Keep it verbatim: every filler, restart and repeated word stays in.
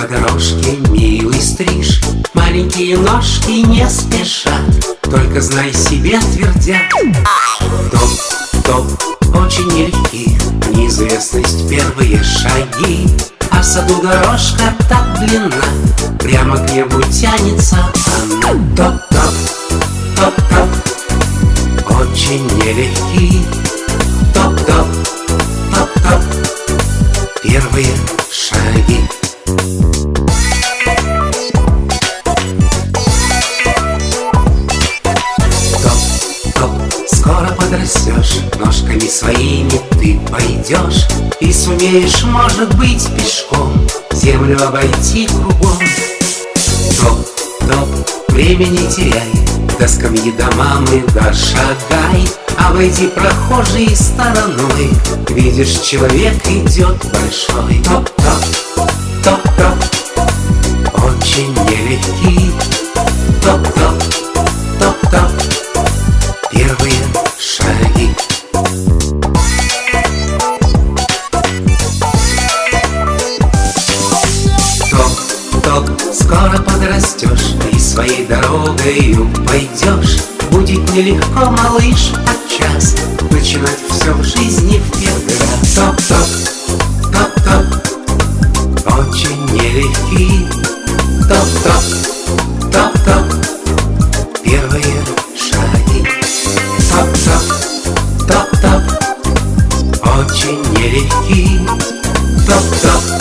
По дорожке милый стриж, маленькие ножки не спешат, только знай себе твердят: топ, топ, очень нелегки, неизвестность первые шаги. А в саду дорожка так длинна, прямо к небу тянется она. Топ-топ, топ-топ, очень нелегки. Топ-топ, топ-топ, первые шаги. Топ-топ, скоро подрастешь, ножками своими ты пойдешь и сумеешь, может быть, пешком землю обойти кругом. Топ-топ, время не теряй, до скамьи до мамы дошагай. Обойди прохожей стороной, видишь, человек идет большой. Топ-топ, топ-топ, очень нелегки. Топ-топ, топ-топ, первые шаги. Топ-топ, скоро подрастешь и своей дорогою пойдешь. Будет нелегко, малыш, подчас начинать все в жизни в первый раз. Топ-топ, топ-топ, очень нелегки. Топ-топ, топ-топ, первые шаги. Топ-топ, топ-топ, очень нелегки. Топ-топ,